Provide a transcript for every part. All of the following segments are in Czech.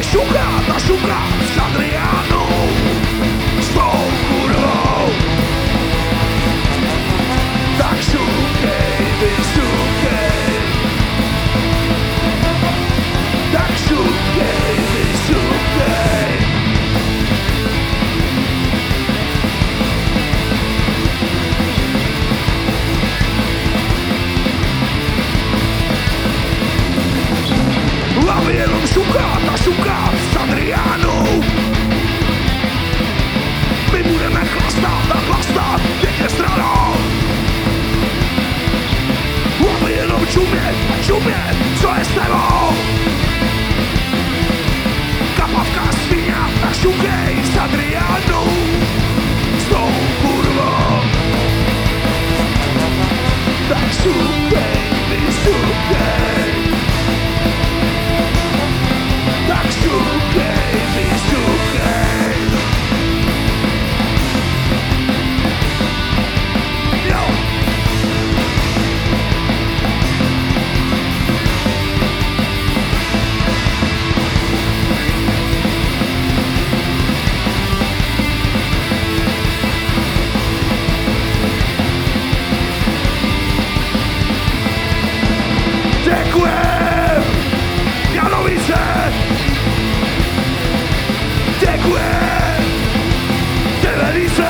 šuka z Adriánu s tou kurvou. Tak šukej, vyšukej. Tak šukej, vyšukej. Hlavy jenom šuka, ta šuka z Adriánu. My budeme chlastat a chlastat pěkně stranou. Hlavy jenom čumět, co je s tebou. Kapavka svině, tak šukej z Adriánu s tou kurvou. Tak šukej, vyšukej. Tak šukej, vyšukej. Jo. Děkujem, Janovice. Děkujem, Televise.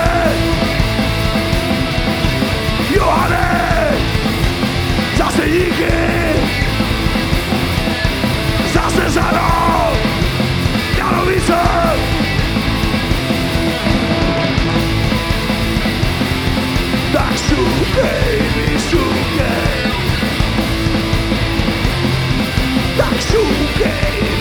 Johane, zase díky. Zase za rok, Janovice. Tak šukej, vyšukej. Tak šukej.